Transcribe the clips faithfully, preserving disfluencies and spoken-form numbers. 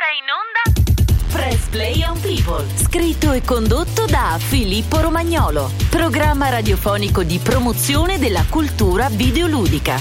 ora in onda Press Play on People, scritto e condotto da Filippo Romagnolo, programma radiofonico di promozione della cultura videoludica.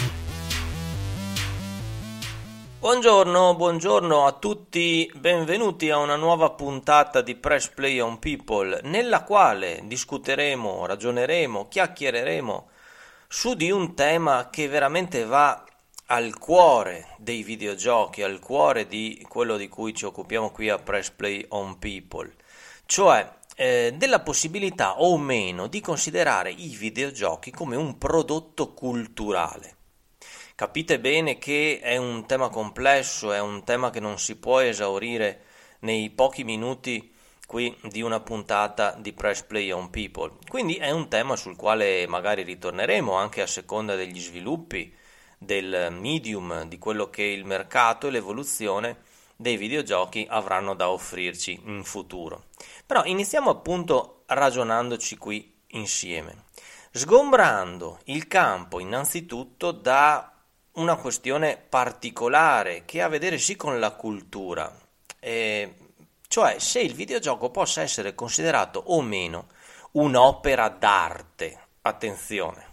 Buongiorno, buongiorno a tutti, benvenuti a una nuova puntata di Press Play on People, nella quale discuteremo, ragioneremo, chiacchiereremo su di un tema che veramente va al cuore dei videogiochi, al cuore di quello di cui ci occupiamo qui a Press Play on People, cioè eh, della possibilità o meno di considerare i videogiochi come un prodotto culturale. Capite bene che è un tema complesso, è un tema che non si può esaurire nei pochi minuti qui di una puntata di Press Play on People, quindi è un tema sul quale magari ritorneremo anche a seconda degli sviluppi del medium, di quello che il mercato e l'evoluzione dei videogiochi avranno da offrirci in futuro. Però iniziamo appunto ragionandoci qui insieme, sgombrando il campo innanzitutto da una questione particolare che ha a vedere sì con la cultura, eh, cioè se il videogioco possa essere considerato o meno un'opera d'arte. Attenzione.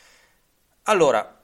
Allora,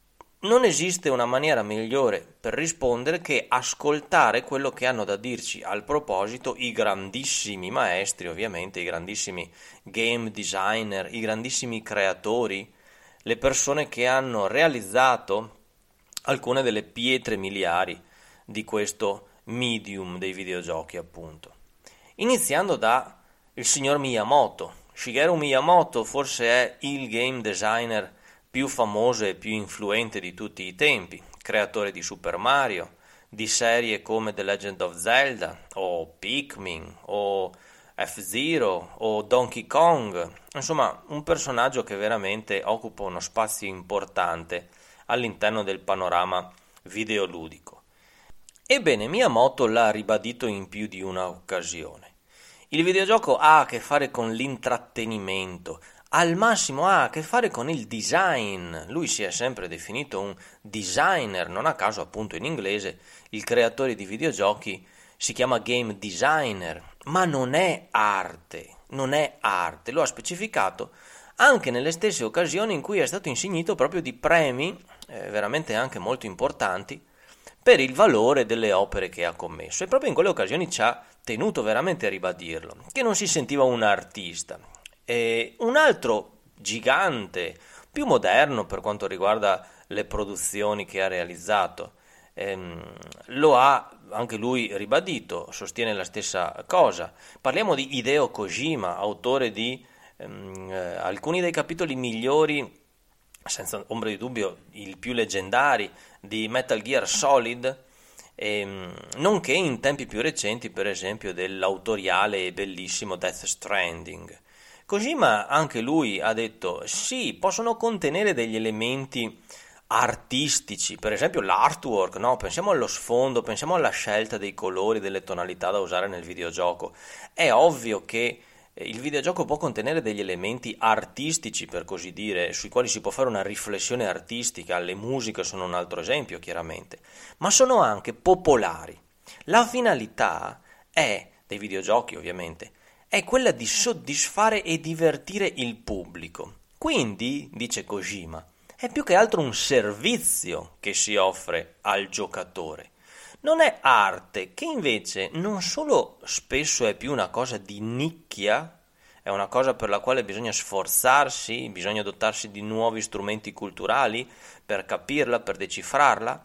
non esiste una maniera migliore per rispondere che ascoltare quello che hanno da dirci al proposito i grandissimi maestri, ovviamente, i grandissimi game designer, i grandissimi creatori, le persone che hanno realizzato alcune delle pietre miliari di questo medium dei videogiochi, appunto. Iniziando da il signor Miyamoto. Shigeru Miyamoto forse è il game designer più famoso e più influente di tutti i tempi, creatore di Super Mario, di serie come The Legend of Zelda, o Pikmin, o F-Zero, o Donkey Kong, insomma un personaggio che veramente occupa uno spazio importante all'interno del panorama videoludico. Ebbene, Miyamoto l'ha ribadito in più di una occasione. Il videogioco ha a che fare con l'intrattenimento, al massimo ha a che fare con il design. Lui si è sempre definito un designer, non a caso appunto in inglese il creatore di videogiochi si chiama game designer, ma non è arte, non è arte, lo ha specificato anche nelle stesse occasioni in cui è stato insignito proprio di premi, eh, veramente anche molto importanti, per il valore delle opere che ha commesso. E proprio in quelle occasioni ci ha tenuto veramente a ribadirlo, che non si sentiva un artista. E un altro gigante, più moderno per quanto riguarda le produzioni che ha realizzato, ehm, lo ha anche lui ribadito, sostiene la stessa cosa. Parliamo di Hideo Kojima, autore di ehm, eh, alcuni dei capitoli migliori, senza ombra di dubbio il più leggendari, di Metal Gear Solid, ehm, nonché in tempi più recenti per esempio dell'autoriale e bellissimo Death Stranding. Kojima anche lui ha detto sì, possono contenere degli elementi artistici, per esempio l'artwork, no? Pensiamo allo sfondo, pensiamo alla scelta dei colori, delle tonalità da usare nel videogioco. È ovvio che il videogioco può contenere degli elementi artistici, per così dire, sui quali si può fare una riflessione artistica, le musiche sono un altro esempio chiaramente, ma sono anche popolari. La finalità è, dei videogiochi ovviamente, è quella di soddisfare e divertire il pubblico. Quindi, dice Kojima, è più che altro un servizio che si offre al giocatore. Non è arte, che invece non solo spesso è più una cosa di nicchia, è una cosa per la quale bisogna sforzarsi, bisogna dotarsi di nuovi strumenti culturali per capirla, per decifrarla,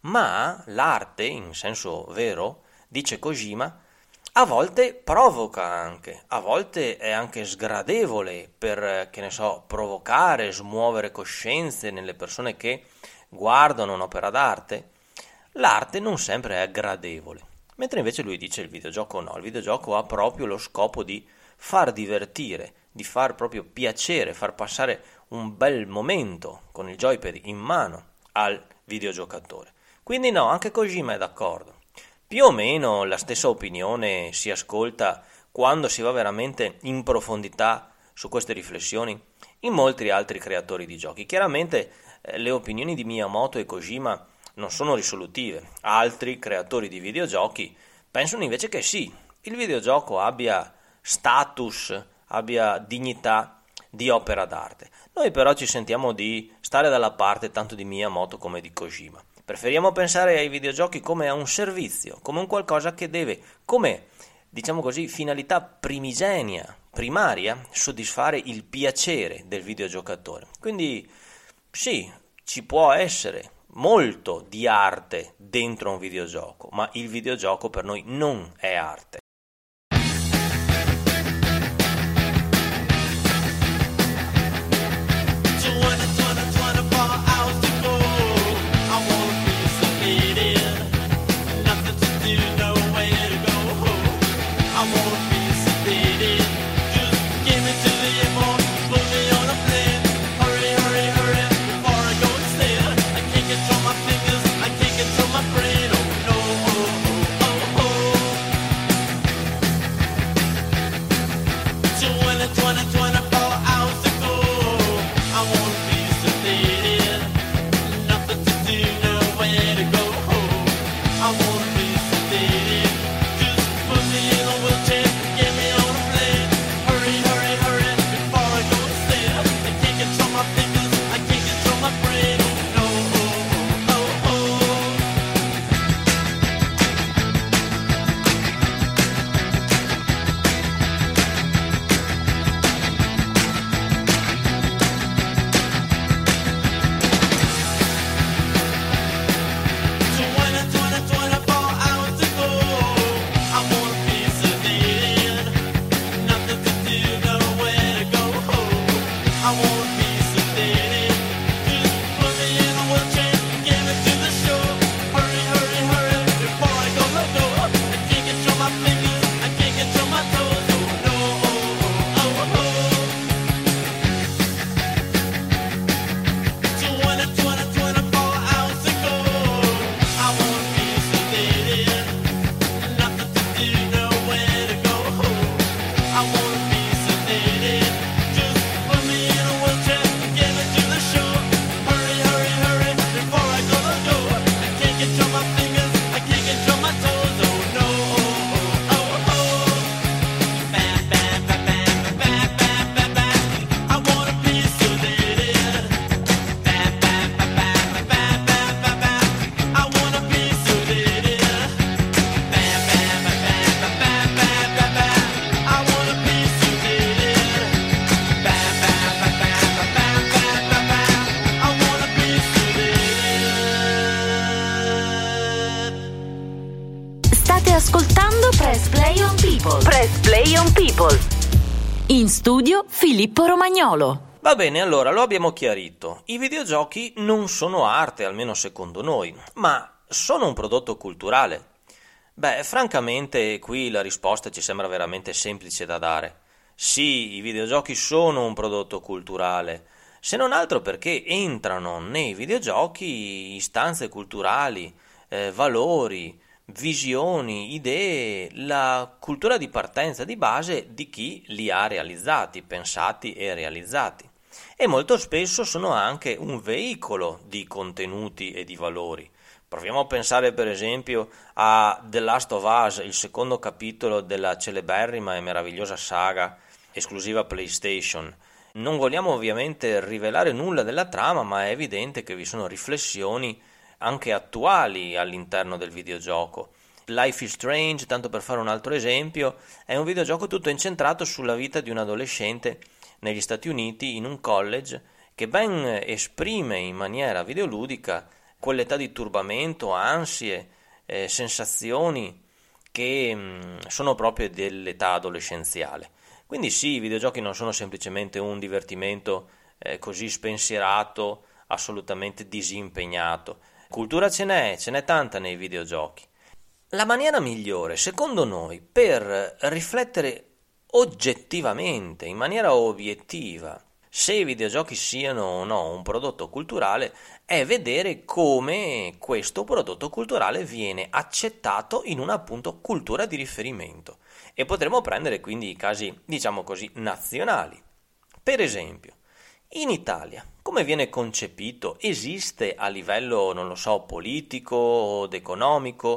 ma l'arte, in senso vero, dice Kojima, a volte provoca anche, a volte è anche sgradevole per, che ne so, provocare, smuovere coscienze nelle persone che guardano un'opera d'arte. L'arte non sempre è gradevole, mentre invece lui dice il videogioco no, il videogioco ha proprio lo scopo di far divertire, di far proprio piacere, far passare un bel momento con il joypad in mano al videogiocatore. Quindi no, anche Kojima è d'accordo. Più o meno la stessa opinione si ascolta quando si va veramente in profondità su queste riflessioni in molti altri creatori di giochi. Chiaramente eh, le opinioni di Miyamoto e Kojima non sono risolutive. Altri creatori di videogiochi pensano invece che sì, il videogioco abbia status, abbia dignità di opera d'arte. Noi però ci sentiamo di stare dalla parte tanto di Miyamoto come di Kojima. Preferiamo pensare ai videogiochi come a un servizio, come un qualcosa che deve, come, diciamo così, finalità primigenia, primaria, soddisfare il piacere del videogiocatore. Quindi sì, ci può essere molto di arte dentro un videogioco, ma il videogioco per noi non è arte. Ascoltando Press Play on People. Press Play on People. In studio Filippo Romagnolo. Va bene, allora lo abbiamo chiarito. I videogiochi non sono arte, almeno secondo noi, ma sono un prodotto culturale. Beh, francamente qui la risposta ci sembra veramente semplice da dare. Sì, i videogiochi sono un prodotto culturale, se non altro perché entrano nei videogiochi istanze culturali, eh, valori, visioni, idee, la cultura di partenza di base di chi li ha realizzati, pensati e realizzati. E molto spesso sono anche un veicolo di contenuti e di valori. Proviamo a pensare per esempio a The Last of Us, il secondo capitolo della celeberrima e meravigliosa saga esclusiva PlayStation. Non vogliamo ovviamente rivelare nulla della trama, ma è evidente che vi sono riflessioni anche attuali all'interno del videogioco. Life is Strange, tanto per fare un altro esempio, è un videogioco tutto incentrato sulla vita di un adolescente negli Stati Uniti in un college che ben esprime in maniera videoludica quell'età di turbamento, ansie, eh, sensazioni che mh, sono proprie dell'età adolescenziale. Quindi sì, i videogiochi non sono semplicemente un divertimento eh, così spensierato, assolutamente disimpegnato. Cultura ce n'è, ce n'è tanta nei videogiochi. La maniera migliore, secondo noi, per riflettere oggettivamente, in maniera obiettiva, se i videogiochi siano o no un prodotto culturale, è vedere come questo prodotto culturale viene accettato in una appunto cultura di riferimento. E potremo prendere quindi i casi, diciamo così, nazionali. Per esempio, in Italia, come viene concepito? Esiste a livello, non lo so, politico ed economico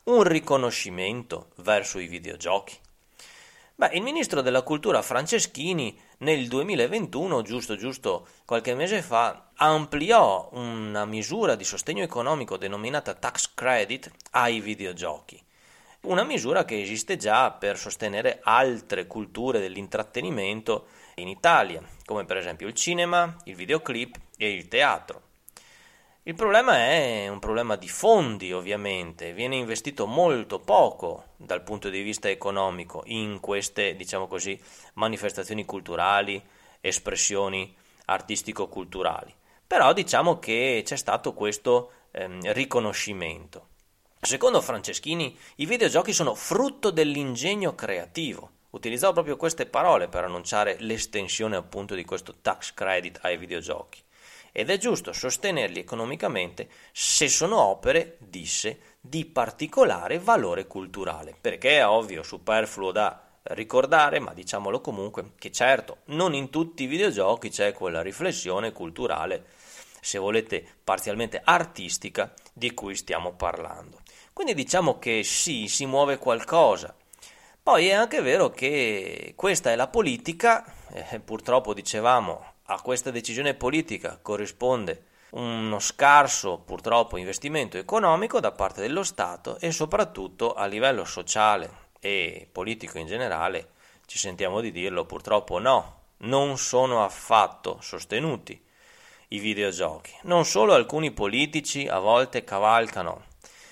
un riconoscimento verso i videogiochi? Beh, il ministro della cultura Franceschini nel duemilaventuno, giusto giusto qualche mese fa, ampliò una misura di sostegno economico denominata tax credit ai videogiochi. Una misura che esiste già per sostenere altre culture dell'intrattenimento in Italia, come per esempio il cinema, il videoclip e il teatro. Il problema è un problema di fondi, ovviamente, viene investito molto poco dal punto di vista economico in queste, diciamo così, manifestazioni culturali, espressioni artistico-culturali. Però diciamo che c'è stato questo ehm, riconoscimento. Secondo Franceschini, i videogiochi sono frutto dell'ingegno creativo. Utilizzavo proprio queste parole per annunciare l'estensione appunto di questo tax credit ai videogiochi. Ed è giusto sostenerli economicamente se sono opere, disse, di particolare valore culturale, perché è ovvio, superfluo da ricordare, ma diciamolo comunque, che certo, non in tutti i videogiochi c'è quella riflessione culturale, se volete parzialmente artistica, di cui stiamo parlando. Quindi diciamo che sì, si muove qualcosa. Poi è anche vero che questa è la politica, eh, purtroppo dicevamo, a questa decisione politica corrisponde uno scarso, purtroppo, investimento economico da parte dello Stato e soprattutto a livello sociale e politico in generale, ci sentiamo di dirlo, purtroppo no, non sono affatto sostenuti i videogiochi. Non solo alcuni politici a volte cavalcano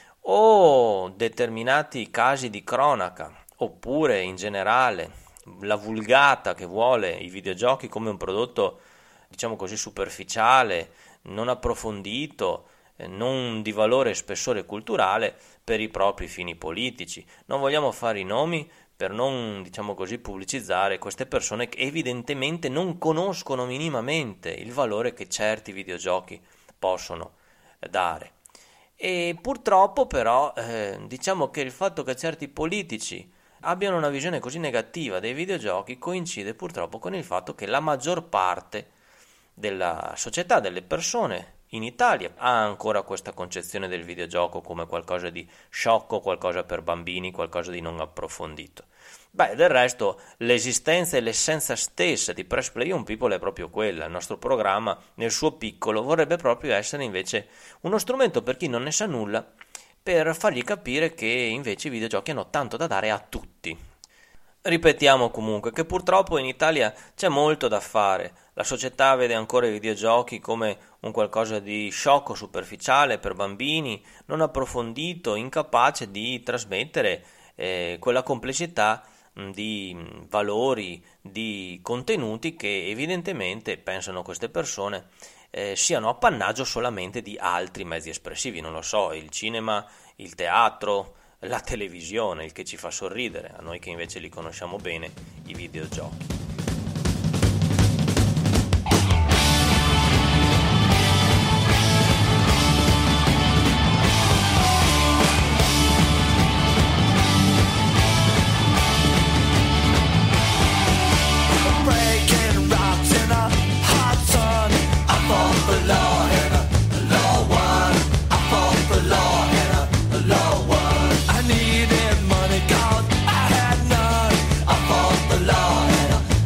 o determinati casi di cronaca, oppure in generale la vulgata che vuole i videogiochi come un prodotto, diciamo così, superficiale, non approfondito, non di valore e spessore culturale per i propri fini politici. Non vogliamo fare i nomi per non, diciamo così, pubblicizzare queste persone che evidentemente non conoscono minimamente il valore che certi videogiochi possono dare. E purtroppo però eh, diciamo che il fatto che certi politici abbiano una visione così negativa dei videogiochi coincide purtroppo con il fatto che la maggior parte della società, delle persone in Italia ha ancora questa concezione del videogioco come qualcosa di sciocco, qualcosa per bambini, qualcosa di non approfondito. Beh, del resto l'esistenza e l'essenza stessa di Press Play on People è proprio quella. Il nostro programma nel suo piccolo vorrebbe proprio essere invece uno strumento per chi non ne sa nulla, per fargli capire che invece i videogiochi hanno tanto da dare a tutti. Ripetiamo comunque che purtroppo in Italia c'è molto da fare. La società vede ancora i videogiochi come un qualcosa di sciocco, superficiale, per bambini, non approfondito, incapace di trasmettere eh, quella complessità mh, di mh, valori, di contenuti che evidentemente, pensano queste persone, Eh, siano appannaggio solamente di altri mezzi espressivi, non lo so, il cinema, il teatro, la televisione, il che ci fa sorridere, a noi che invece li conosciamo bene, i videogiochi. I needed money, 'cause I had none. I fought the law and I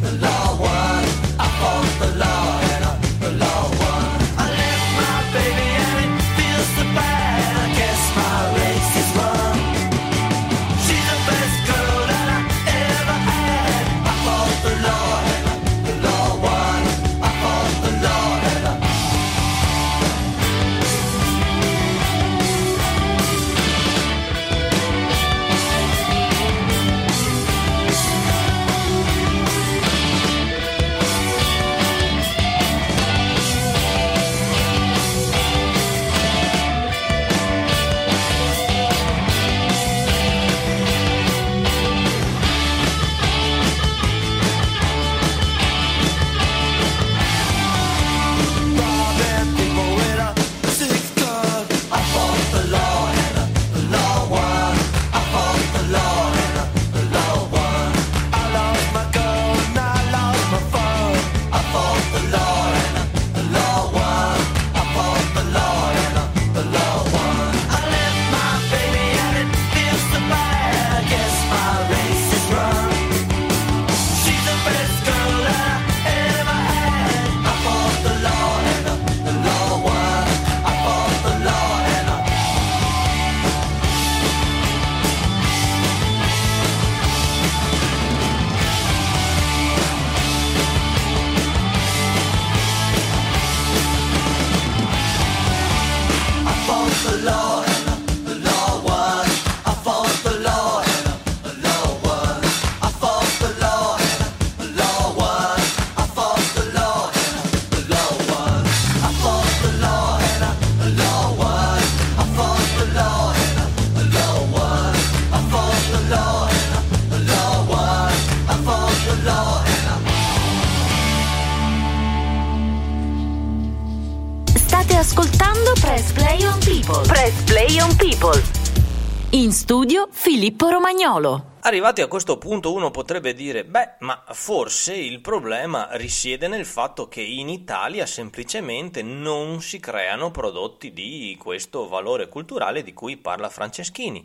Press Play on People. In studio Filippo Romagnolo. Arrivati a questo punto uno potrebbe dire, beh, ma forse il problema risiede nel fatto che in Italia semplicemente non si creano prodotti di questo valore culturale di cui parla Franceschini.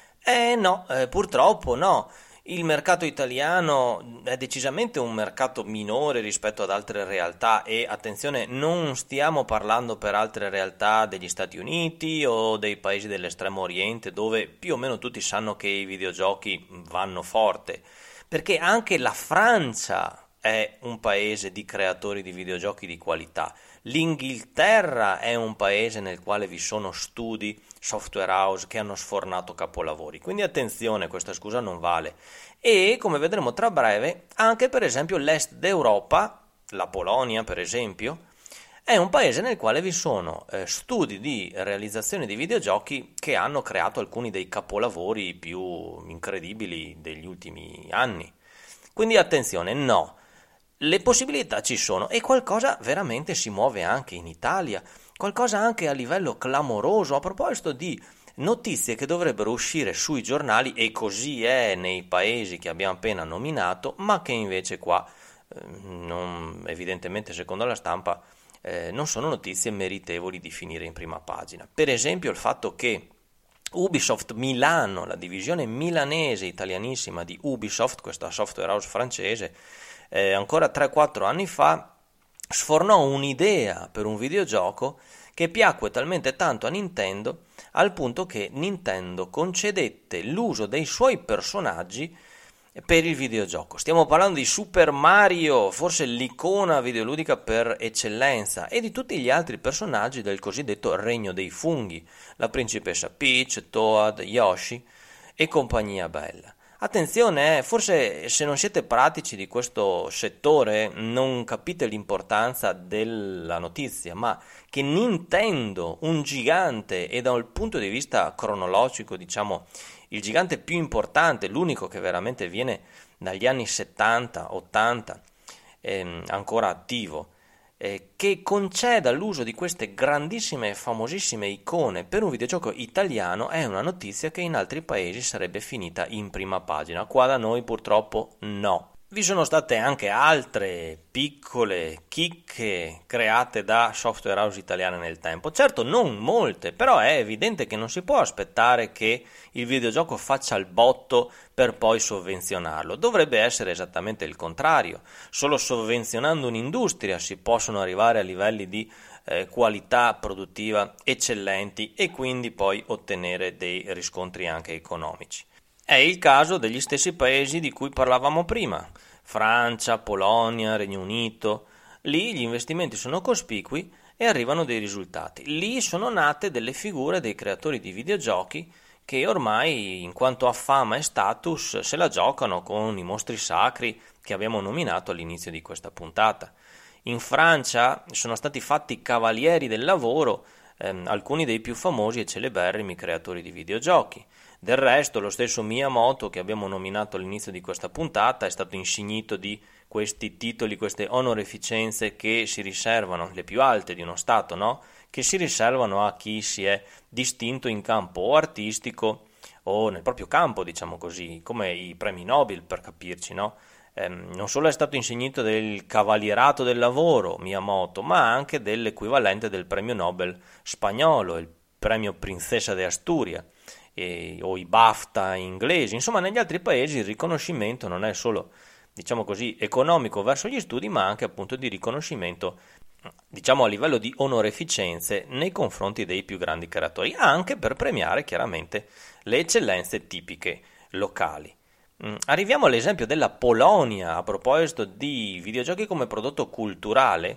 Eh no, eh, purtroppo no. Il mercato italiano è decisamente un mercato minore rispetto ad altre realtà e, attenzione, non stiamo parlando per altre realtà degli Stati Uniti o dei paesi dell'estremo oriente dove più o meno tutti sanno che i videogiochi vanno forte, perché anche la Francia è un paese di creatori di videogiochi di qualità. L'Inghilterra è un paese nel quale vi sono studi, software house che hanno sfornato capolavori, quindi attenzione, questa scusa non vale. E come vedremo tra breve, anche per esempio l'est d'Europa, la Polonia per esempio, è un paese nel quale vi sono eh, studi di realizzazione di videogiochi che hanno creato alcuni dei capolavori più incredibili degli ultimi anni. Quindi attenzione, no. Le possibilità ci sono e qualcosa veramente si muove anche in Italia, qualcosa anche a livello clamoroso a proposito di notizie che dovrebbero uscire sui giornali, e così è nei paesi che abbiamo appena nominato, ma che invece qua, eh, non, evidentemente secondo la stampa, eh, non sono notizie meritevoli di finire in prima pagina. Per esempio il fatto che Ubisoft Milano, la divisione milanese italianissima di Ubisoft, questa software house francese, Eh, ancora tre quattro anni fa sfornò un'idea per un videogioco che piacque talmente tanto a Nintendo al punto che Nintendo concedette l'uso dei suoi personaggi per il videogioco. Stiamo parlando di Super Mario, forse l'icona videoludica per eccellenza, e di tutti gli altri personaggi del cosiddetto Regno dei Funghi, la principessa Peach, Toad, Yoshi e compagnia bella. Attenzione, eh, forse se non siete pratici di questo settore non capite l'importanza della notizia, ma che Nintendo, un gigante e dal punto di vista cronologico, diciamo, il gigante più importante, l'unico che veramente viene dagli anni settanta ottanta, ehm, ancora attivo, eh, che conceda l'uso di queste grandissime e famosissime icone per un videogioco italiano è una notizia che in altri paesi sarebbe finita in prima pagina. Qua da noi purtroppo no. Vi sono state anche altre piccole chicche create da software house italiane nel tempo. Certo, non molte, però è evidente che non si può aspettare che il videogioco faccia il botto per poi sovvenzionarlo. Dovrebbe essere esattamente il contrario. Solo sovvenzionando un'industria si possono arrivare a livelli di eh, qualità produttiva eccellenti e quindi poi ottenere dei riscontri anche economici. È il caso degli stessi paesi di cui parlavamo prima, Francia, Polonia, Regno Unito. Lì gli investimenti sono cospicui e arrivano dei risultati. Lì sono nate delle figure dei creatori di videogiochi che ormai, in quanto a fama e status, se la giocano con i mostri sacri che abbiamo nominato all'inizio di questa puntata. In Francia sono stati fatti cavalieri del lavoro ehm, alcuni dei più famosi e celeberrimi creatori di videogiochi. Del resto, lo stesso Miyamoto, che abbiamo nominato all'inizio di questa puntata, è stato insignito di questi titoli, queste onoreficenze che si riservano, le più alte di uno Stato, no? Che si riservano a chi si è distinto in campo o artistico o nel proprio campo, diciamo così, come i premi Nobel, per capirci, no? Eh, non solo è stato insignito del Cavalierato del Lavoro Miyamoto, ma anche dell'equivalente del premio Nobel spagnolo, il premio Princesa de Asturias, E, o i BAFTA inglesi. Insomma, negli altri paesi il riconoscimento non è solo, diciamo così, economico verso gli studi, ma anche appunto di riconoscimento, diciamo, a livello di onoreficenze nei confronti dei più grandi creatori, anche per premiare chiaramente le eccellenze tipiche locali. Arriviamo all'esempio della Polonia a proposito di videogiochi come prodotto culturale,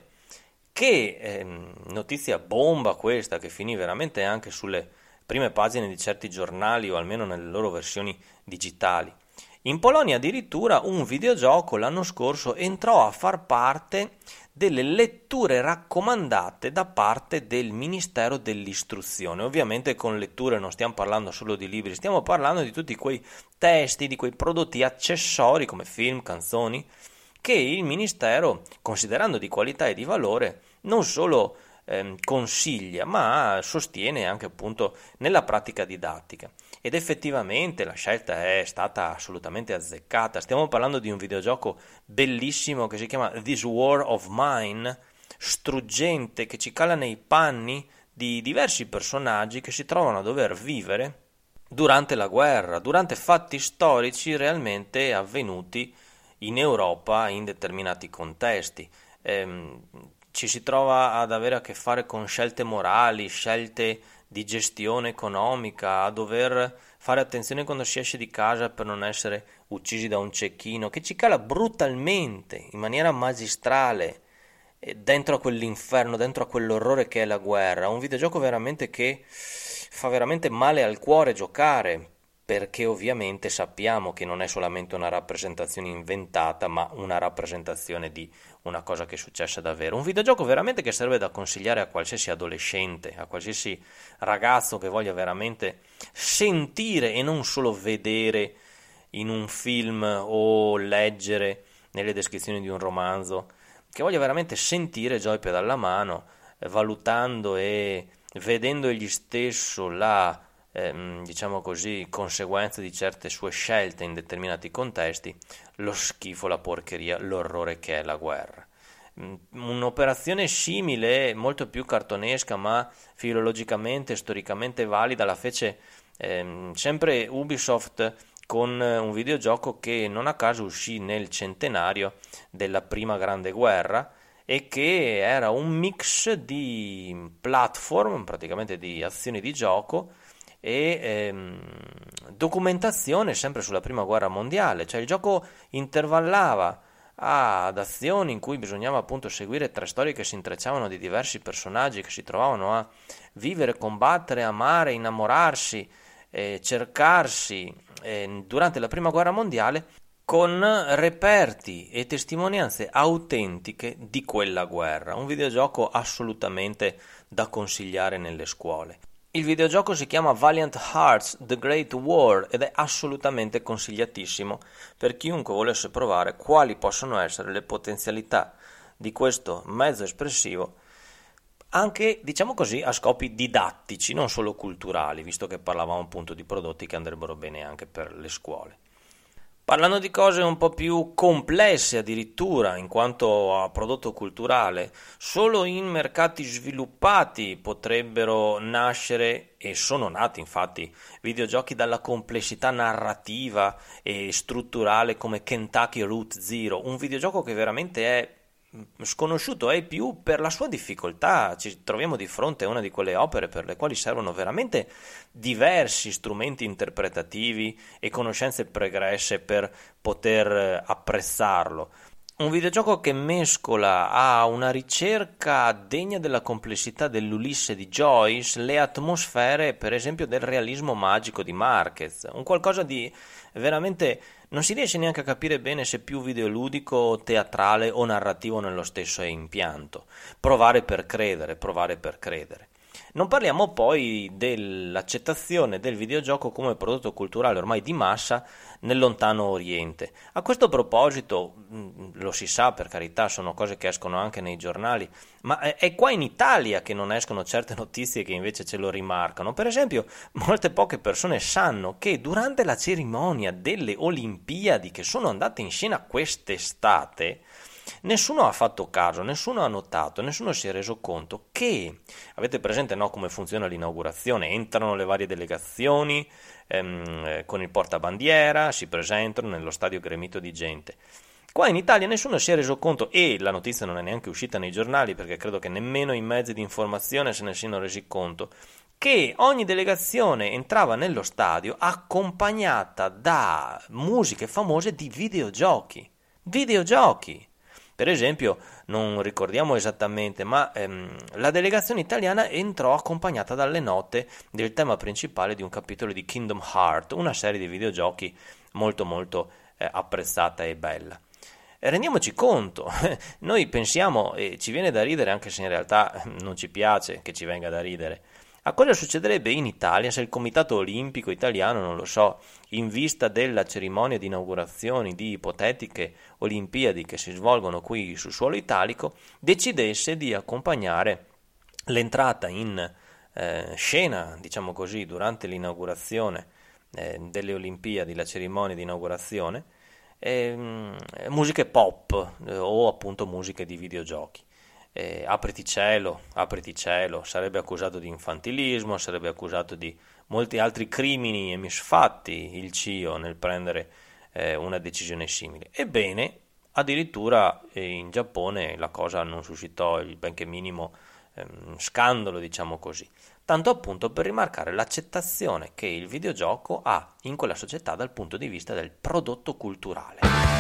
che eh, notizia bomba questa, che finì veramente anche sulle prime pagine di certi giornali o almeno nelle loro versioni digitali. In Polonia addirittura un videogioco l'anno scorso entrò a far parte delle letture raccomandate da parte del Ministero dell'Istruzione. Ovviamente con letture non stiamo parlando solo di libri, stiamo parlando di tutti quei testi, di quei prodotti accessori come film, canzoni, che il Ministero, considerando di qualità e di valore, non solo ehm, consiglia, ma sostiene anche appunto nella pratica didattica. Ed effettivamente la scelta è stata assolutamente azzeccata. Stiamo parlando di un videogioco bellissimo che si chiama This War of Mine, struggente, che ci cala nei panni di diversi personaggi che si trovano a dover vivere durante la guerra, durante fatti storici realmente avvenuti in Europa in determinati contesti. Ehm, ci si trova ad avere a che fare con scelte morali, scelte di gestione economica, a dover fare attenzione quando si esce di casa per non essere uccisi da un cecchino, che ci cala brutalmente, in maniera magistrale, dentro a quell'inferno, dentro a quell'orrore che è la guerra. Un videogioco veramente che fa veramente male al cuore giocare, perché ovviamente sappiamo che non è solamente una rappresentazione inventata, ma una rappresentazione di una cosa che è successa davvero. Un videogioco veramente che serve da consigliare a qualsiasi adolescente, a qualsiasi ragazzo che voglia veramente sentire e non solo vedere in un film o leggere nelle descrizioni di un romanzo, che voglia veramente sentire Joy Pedallamano, eh, valutando e vedendo egli stesso la Ehm, diciamo così, conseguenza di certe sue scelte in determinati contesti, lo schifo, la porcheria, l'orrore che è la guerra. Un'operazione simile, molto più cartonesca, ma filologicamente, storicamente valida, la fece ehm, sempre Ubisoft con un videogioco che non a caso uscì nel centenario della prima grande guerra e che era un mix di platform, praticamente di azioni di gioco, e ehm, documentazione sempre sulla prima guerra mondiale. Cioè il gioco intervallava ad azioni in cui bisognava appunto seguire tre storie che si intrecciavano di diversi personaggi che si trovavano a vivere, combattere, amare, innamorarsi, eh, cercarsi eh, durante la prima guerra mondiale, con reperti e testimonianze autentiche di quella guerra. Un videogioco assolutamente da consigliare nelle scuole. Il videogioco si chiama Valiant Hearts The Great War ed è assolutamente consigliatissimo per chiunque volesse provare quali possono essere le potenzialità di questo mezzo espressivo, anche, diciamo così, a scopi didattici, non solo culturali, visto che parlavamo appunto di prodotti che andrebbero bene anche per le scuole. Parlando di cose un po' più complesse addirittura, in quanto a prodotto culturale, solo in mercati sviluppati potrebbero nascere, e sono nati infatti, videogiochi dalla complessità narrativa e strutturale come Kentucky Route Zero, un videogioco che veramente è sconosciuto è più per la sua difficoltà. Ci troviamo di fronte a una di quelle opere per le quali servono veramente diversi strumenti interpretativi e conoscenze pregresse per poter apprezzarlo. Un videogioco che mescola a una ricerca degna della complessità dell'Ulisse di Joyce le atmosfere, per esempio, del realismo magico di Marquez, un qualcosa di veramente non si riesce neanche a capire bene se più videoludico, teatrale o narrativo nello stesso impianto. Provare per credere, provare per credere. Non parliamo poi dell'accettazione del videogioco come prodotto culturale ormai di massa nel lontano Oriente. A questo proposito, lo si sa, per carità, sono cose che escono anche nei giornali, ma è qua in Italia che non escono certe notizie che invece ce lo rimarcano. Per esempio, molte poche persone sanno che durante la cerimonia delle Olimpiadi che sono andate in scena quest'estate, nessuno ha fatto caso, nessuno ha notato, nessuno si è reso conto che, avete presente no, come funziona l'inaugurazione? Entrano le varie delegazioni ehm, con il portabandiera, si presentano nello stadio gremito di gente. Qua in Italia nessuno si è reso conto, e la notizia non è neanche uscita nei giornali perché credo che nemmeno i mezzi di informazione se ne siano resi conto, che ogni delegazione entrava nello stadio accompagnata da musiche famose di videogiochi. Videogiochi! Per esempio, non ricordiamo esattamente, ma ehm, la delegazione italiana entrò accompagnata dalle note del tema principale di un capitolo di Kingdom Hearts, una serie di videogiochi molto molto eh, apprezzata e bella. E rendiamoci conto, noi pensiamo, e ci viene da ridere anche se in realtà non ci piace che ci venga da ridere, a cosa succederebbe in Italia se il Comitato Olimpico Italiano, non lo so, in vista della cerimonia di inaugurazione di ipotetiche Olimpiadi che si svolgono qui sul suolo italico, decidesse di accompagnare l'entrata in eh, scena, diciamo così, durante l'inaugurazione eh, delle Olimpiadi, la cerimonia di inaugurazione, eh, musiche pop eh, o appunto musiche di videogiochi. Eh, apriti cielo, apriti cielo, sarebbe accusato di infantilismo, sarebbe accusato di molti altri crimini e misfatti il C I O nel prendere eh, una decisione simile. Ebbene, addirittura eh, in Giappone la cosa non suscitò il benché minimo ehm, scandalo, diciamo così, tanto appunto per rimarcare l'accettazione che il videogioco ha in quella società dal punto di vista del prodotto culturale.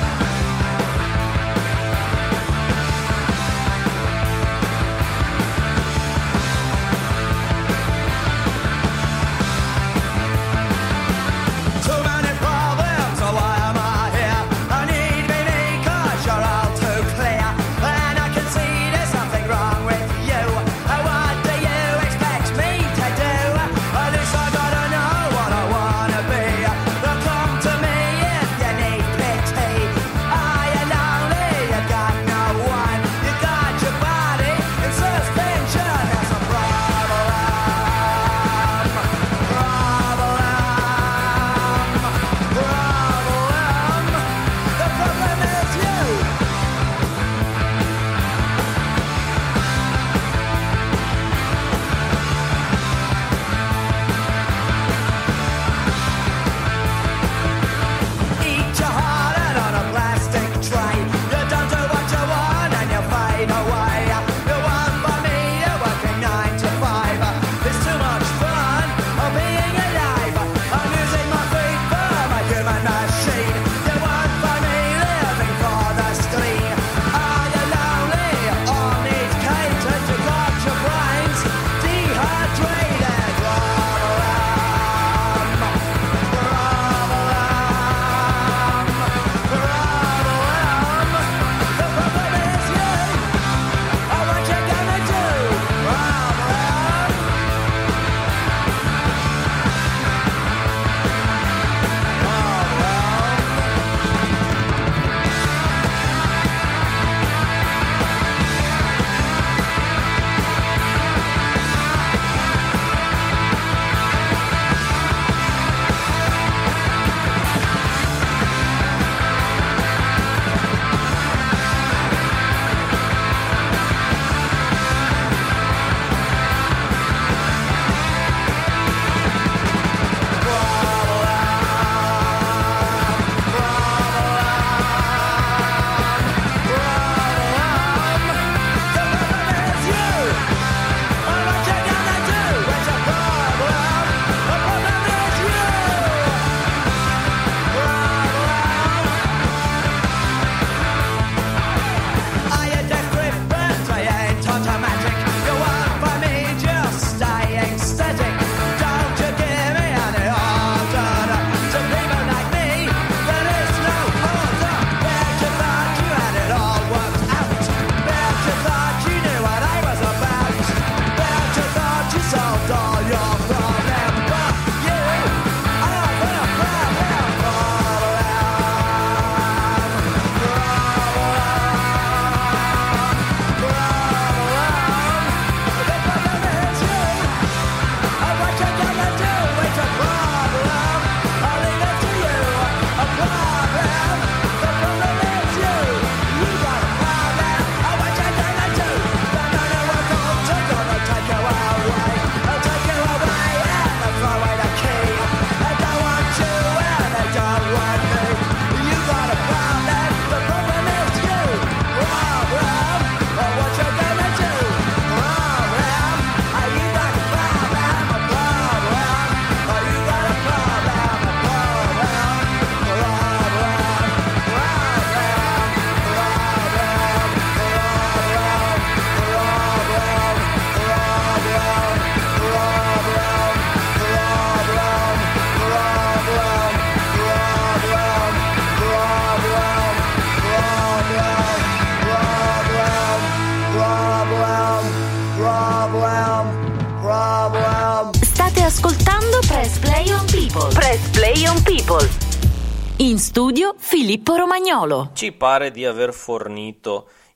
Press Play on People. In studio Filippo Romagnolo. Ci pare di aver fornito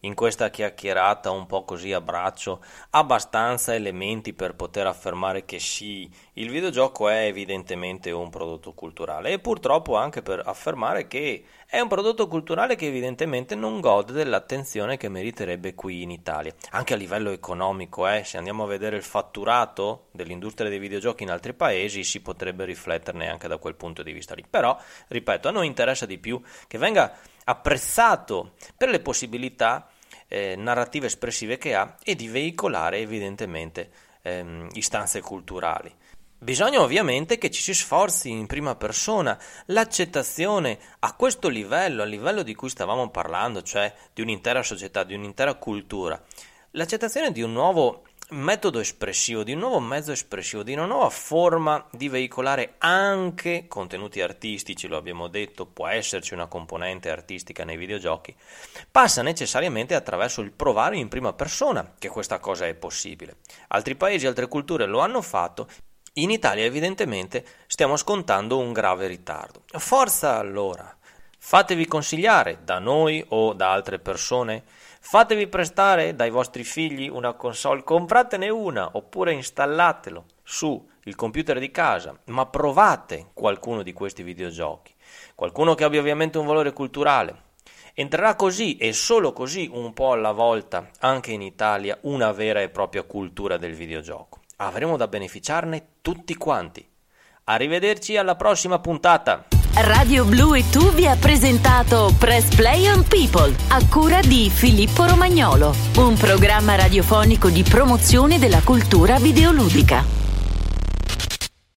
in questa chiacchierata un po' così a braccio abbastanza elementi per poter affermare che sì, il videogioco è evidentemente un prodotto culturale e purtroppo anche per affermare che è un prodotto culturale che evidentemente non gode dell'attenzione che meriterebbe qui in Italia, anche a livello economico. Eh? Se andiamo a vedere il fatturato dell'industria dei videogiochi in altri paesi si potrebbe rifletterne anche da quel punto di vista lì. Però, ripeto, a noi interessa di più che venga apprezzato per le possibilità eh, narrative espressive che ha e di veicolare evidentemente ehm, istanze culturali. Bisogna ovviamente che ci si sforzi in prima persona. L'accettazione a questo livello, a livello di cui stavamo parlando, cioè di un'intera società, di un'intera cultura, l'accettazione di un nuovo metodo espressivo, di un nuovo mezzo espressivo, di una nuova forma di veicolare anche contenuti artistici, lo abbiamo detto, può esserci una componente artistica nei videogiochi, passa necessariamente attraverso il provare in prima persona che questa cosa è possibile. Altri paesi, altre culture lo hanno fatto. In Italia evidentemente stiamo scontando un grave ritardo. Forza allora, fatevi consigliare da noi o da altre persone, fatevi prestare dai vostri figli una console, compratene una oppure installatelo su il computer di casa, ma provate qualcuno di questi videogiochi, qualcuno che abbia ovviamente un valore culturale. Entrerà così e solo così un po' alla volta anche in Italia una vera e propria cultura del videogioco. Avremo da beneficiarne tutti quanti. Arrivederci alla prossima puntata. Radio Blu e Tu vi ha presentato Press Play on People a cura di Filippo Romagnolo, un programma radiofonico di promozione della cultura videoludica.